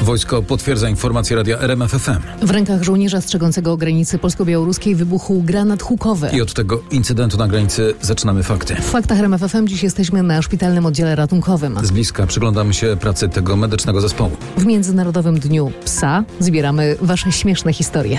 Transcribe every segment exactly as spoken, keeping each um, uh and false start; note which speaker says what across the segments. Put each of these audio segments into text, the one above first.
Speaker 1: Wojsko potwierdza informację radia R M F F M.
Speaker 2: W rękach żołnierza strzegącego granicy polsko-białoruskiej wybuchł granat hukowy.
Speaker 1: I od tego incydentu na granicy zaczynamy fakty.
Speaker 2: W faktach R M F F M dziś jesteśmy na szpitalnym oddziale ratunkowym.
Speaker 1: Z bliska przyglądamy się pracy tego medycznego zespołu.
Speaker 2: W Międzynarodowym Dniu Psa zbieramy wasze śmieszne historie.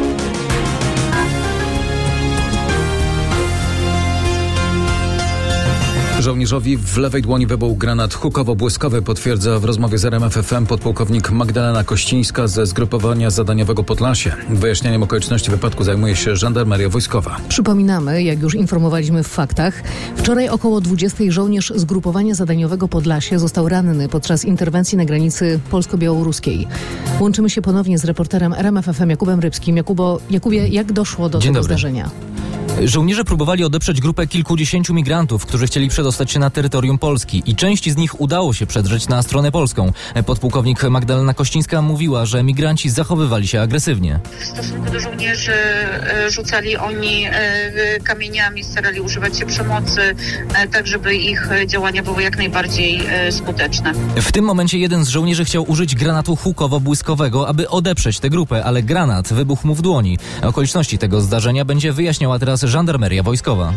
Speaker 1: Żołnierzowi w lewej dłoni wybuchł granat hukowo-błyskowy, potwierdza w rozmowie z R M F F M podpułkownik Magdalena Kościńska ze zgrupowania zadaniowego Podlasie. Wyjaśnianiem okoliczności wypadku zajmuje się Żandarmeria Wojskowa.
Speaker 2: Przypominamy, jak już informowaliśmy w faktach, wczoraj około dwudziestej żołnierz zgrupowania zadaniowego Podlasie został ranny podczas interwencji na granicy polsko-białoruskiej. Łączymy się ponownie z reporterem R M F F M Jakubem Rybskim. Jakubo, Jakubie, jak doszło do
Speaker 3: Dzień
Speaker 2: tego
Speaker 3: dobry.
Speaker 2: zdarzenia?
Speaker 3: Żołnierze próbowali odeprzeć grupę kilkudziesięciu migrantów, którzy chcieli przedostać się na terytorium Polski i części z nich udało się przedrzeć na stronę polską. Podpułkownik Magdalena Kościńska mówiła, że migranci zachowywali się agresywnie.
Speaker 4: W stosunku do żołnierzy rzucali oni kamieniami, starali używać się przemocy, tak żeby ich działania były jak najbardziej skuteczne.
Speaker 3: W tym momencie jeden z żołnierzy chciał użyć granatu hukowo-błyskowego, aby odeprzeć tę grupę, ale granat wybuchł mu w dłoni. Okoliczności tego zdarzenia będzie wyjaśniała teraz Żandarmeria Wojskowa.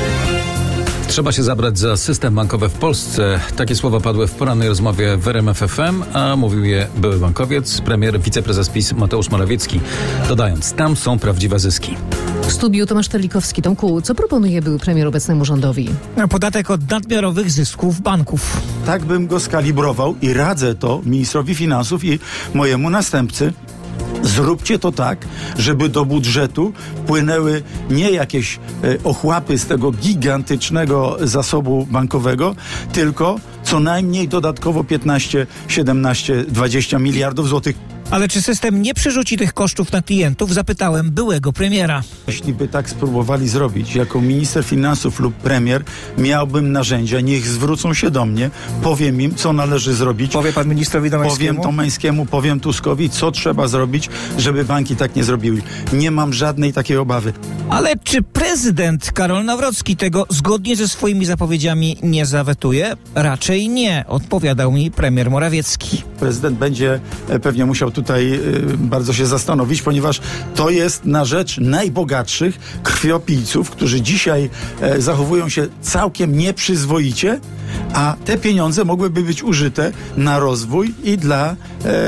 Speaker 1: Trzeba się zabrać za system bankowy w Polsce. Takie słowa padły w porannej rozmowie w R M F F M, a mówił je były bankowiec, premier, wiceprezes PiS Mateusz Morawiecki, dodając, tam są prawdziwe zyski.
Speaker 2: W studiu Tomasz Terlikowski. Tomku, co proponuje były premier obecnemu rządowi?
Speaker 5: Podatek od nadmiarowych zysków banków.
Speaker 6: Tak bym go skalibrował i radzę to ministrowi finansów i mojemu następcy. Zróbcie to tak, żeby do budżetu płynęły nie jakieś e, ochłapy z tego gigantycznego zasobu bankowego, tylko co najmniej dodatkowo piętnaście, siedemnaście, dwadzieścia miliardów złotych.
Speaker 5: Ale czy system nie przerzuci tych kosztów na klientów? Zapytałem byłego premiera.
Speaker 6: Jeśli by tak spróbowali zrobić, jako minister finansów lub premier, miałbym narzędzia, niech zwrócą się do mnie, powiem im, co należy zrobić.
Speaker 5: Powie pan ministrowi Domańskiemu?
Speaker 6: Powiem Domańskiemu, powiem Tuskowi, co trzeba zrobić, żeby banki tak nie zrobiły. Nie mam żadnej takiej obawy.
Speaker 5: Ale czy prezydent Karol Nawrocki tego zgodnie ze swoimi zapowiedziami nie zawetuje? Raczej nie, odpowiadał mi premier Morawiecki.
Speaker 6: Prezydent będzie pewnie musiał tutaj y, bardzo się zastanowić, ponieważ to jest na rzecz najbogatszych krwiopijców, którzy dzisiaj e, zachowują się całkiem nieprzyzwoicie, a te pieniądze mogłyby być użyte na rozwój i dla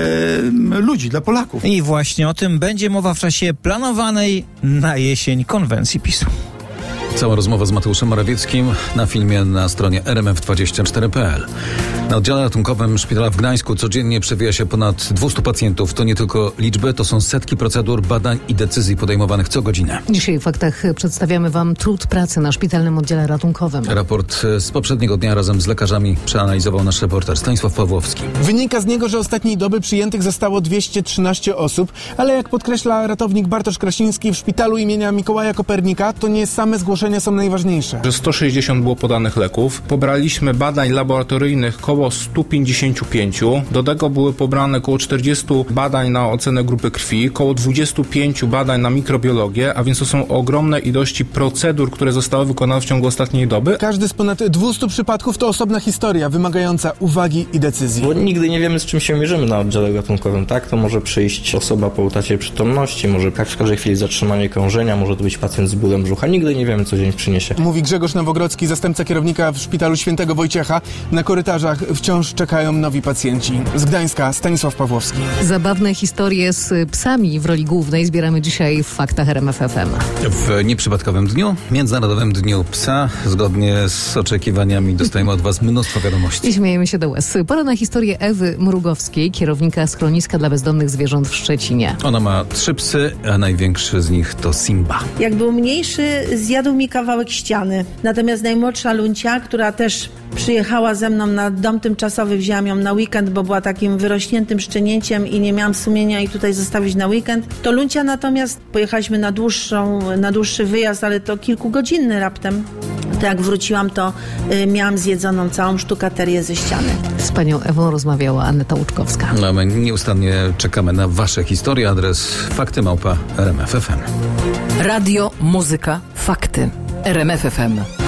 Speaker 6: e, ludzi, dla Polaków.
Speaker 5: I właśnie o tym będzie mowa w czasie planowanej na jesień konwencji PiSu.
Speaker 1: Cała rozmowa z Mateuszem Morawieckim na filmie na stronie R M F dwadzieścia cztery kropka p l. Na oddziale ratunkowym szpitala w Gdańsku codziennie przewija się ponad dwieście pacjentów. To nie tylko liczby, to są setki procedur, badań i decyzji podejmowanych co godzinę.
Speaker 2: Dzisiaj w faktach przedstawiamy wam trud pracy na szpitalnym oddziale ratunkowym.
Speaker 1: Raport z poprzedniego dnia razem z lekarzami przeanalizował nasz reporter Stanisław Pawłowski.
Speaker 7: Wynika z niego, że ostatniej doby przyjętych zostało dwieście trzynaście osób, ale jak podkreśla ratownik Bartosz Krasiński, w szpitalu imienia Mikołaja Kopernika to nie same zgłoszenia są najważniejsze.
Speaker 8: Że sto sześćdziesiąt było podanych leków. Pobraliśmy badań laboratoryjnych koło sto pięćdziesiąt pięć. Do tego były pobrane koło czterdzieści badań na ocenę grupy krwi, koło dwadzieścia pięć badań na mikrobiologię, a więc to są ogromne ilości procedur, które zostały wykonane w ciągu ostatniej doby.
Speaker 7: Każdy z ponad dwustu przypadków to osobna historia, wymagająca uwagi i decyzji.
Speaker 9: Bo nigdy nie wiemy, z czym się mierzymy na oddziale ratunkowym, tak? To może przyjść osoba po utracie przytomności, może tak w każdej chwili zatrzymanie krążenia, może to być pacjent z bólem brzucha. Nigdy nie wiemy, co dzień przyniesie.
Speaker 7: Mówi Grzegorz Nowogrodzki, zastępca kierownika w szpitalu Świętego Wojciecha. Na korytarzach wciąż czekają nowi pacjenci. Z Gdańska Stanisław Pawłowski.
Speaker 2: Zabawne historie z psami w roli głównej zbieramy dzisiaj w faktach R M F F M.
Speaker 1: W nieprzypadkowym dniu, Międzynarodowym Dniu Psa, zgodnie z oczekiwaniami dostajemy od was mnóstwo wiadomości.
Speaker 2: I śmiejemy się do łez. Pora na historię Ewy Mrugowskiej, kierownika schroniska dla bezdomnych zwierząt w Szczecinie.
Speaker 1: Ona ma trzy psy, a największy z nich to Simba.
Speaker 10: Jak był mniejszy, zjadł mi kawałek ściany. Natomiast najmłodsza Luncia, która też przyjechała ze mną na dom tymczasowy, wzięłam ją na weekend, bo była takim wyrośniętym szczenięciem i nie miałam sumienia jej tutaj zostawić na weekend. To Luncia natomiast pojechaliśmy na dłuższą, na dłuższy wyjazd, ale to kilkugodzinny raptem. To jak wróciłam, to y, miałam zjedzoną całą sztukaterię ze ściany.
Speaker 2: Z panią Ewą rozmawiała Aneta Łuczkowska.
Speaker 1: No, my nieustannie czekamy na wasze historie. Adres fakty małpa R M F F M.
Speaker 11: Radio, muzyka, fakty. R M F F M.